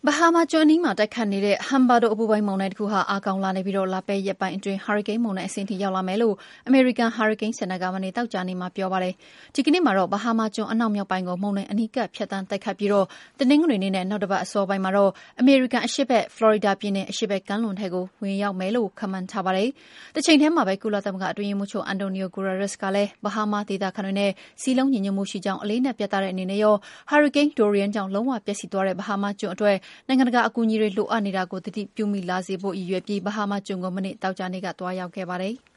ဘဟားမားကျွန်းအနီးမှာတိုက်ခတ်နေတဲ့ Humberto အပူပိုင်းမုန်တိုင်းတစ်ခုဟာအားကောင်းလာနေပြီးလာမယ့်ရက်ပိုင်းအတွင်းဟာရီကိန်းမုန်တိုင်းအဆင့်ထိရောက်လာမယ်လို့အမေရိကန်ဟာရီကိန်းစင်တာကမနေ့သောကြာနေ့မှာပြောပါတယ်။ဒီကနေ့မှာတော့ဘဟားမားကျွန်းအနောက်မြောက်ပိုင်းကိုမုန်တိုင်းအနီးကပ်ဖြတ်သန်းတိုက်ခတ်ပြီးတနင်္ဂနွေနေ့နဲ့နောက်တစ်ပတ်အစောပိုင်းမှာတော့အမေရိကန်အရှေ့ဘက်ဖလော်ရီဒါပြည်နယ်အရှေ့ဘက်ကမ်းလွန်ထဲကိုဝင်ရောက်မယ်လို့ခန့်မှန်းထားပါတယ်။တချိန်ထဲမှာပဲကုလသမဂ္ဂအတွင်းရေးမှူးချုပ်အန်တိုနီယိုဂူရာရက်စ်ကလည်းဘဟားမားဒေသခံတွေနဲ့စည်းလုံးညီညွတ်မှုရှိကြောင်းအလေးအနက်ပြသတဲ့အနေနဲ့ရောဟာရီကိန်းဒိုရီယန်ကြောင့်လုံးဝပျက်စီးသွားတဲ့ဘဟားမားကျွန်းအတွက်နိုင်ငံတကာအကူအညီတွေလိုအပ်နေတာကိုသတိပြုမိလာစေဖို့ရည်ရွယ်ပြီးဘဟားမားကျွန်းကိုမနေ့သောကြာနေ့ကသွားရောက်ခဲ့ပါတယ်။